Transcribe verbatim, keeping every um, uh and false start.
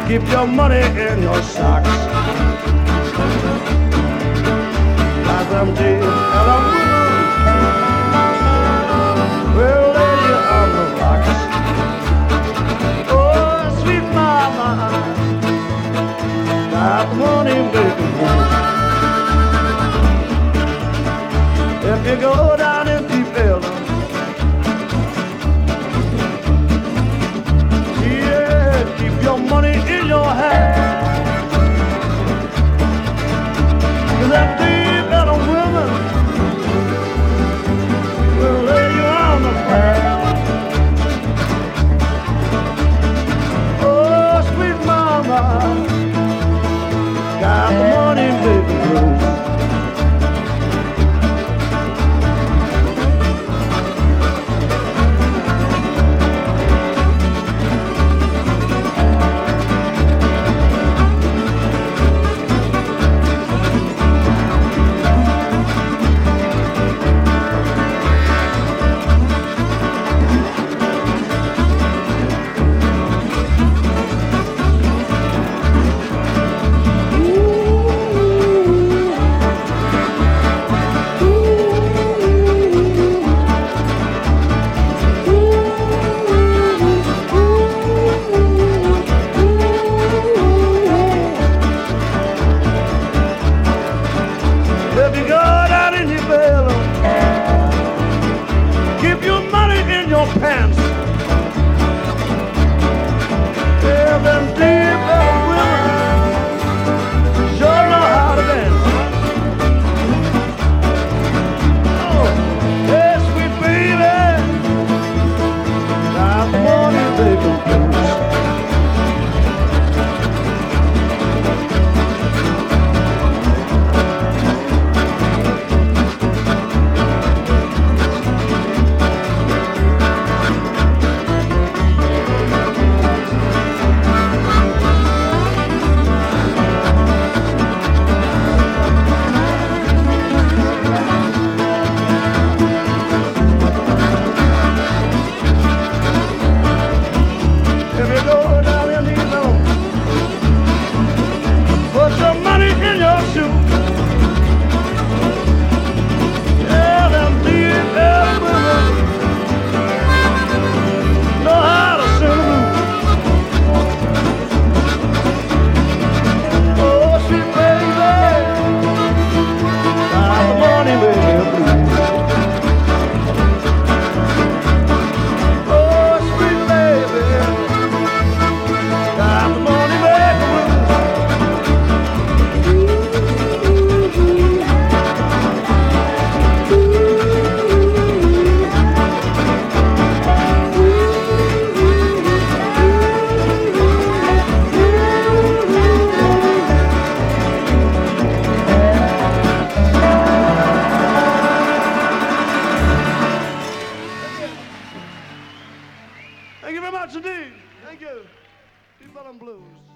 keep your money in your socks. Got them deep and I'm well, lady on the rocks. Oh, sweet mama, got money making moves. If you go down in Deep Ellum, yeah, keep your money in your hand. 'Cause them Deep Ellum women will lay you on the ground. Oh, sweet mama, got the money making moves. If you go down in your belly, keep your money in your pants. Yeah, them deep old women sure know how to dance. Oh, hey, sweet baby, got money they can lose. If you go down in these rooms, put some money in your shoe. Yeah, them deep air women know how to sing the blues. Oh, sweet baby, got the money making blues. Oh, sweet baby, got the money making moves. Thank you very much indeed. Thank you. Deep Ellum Blues.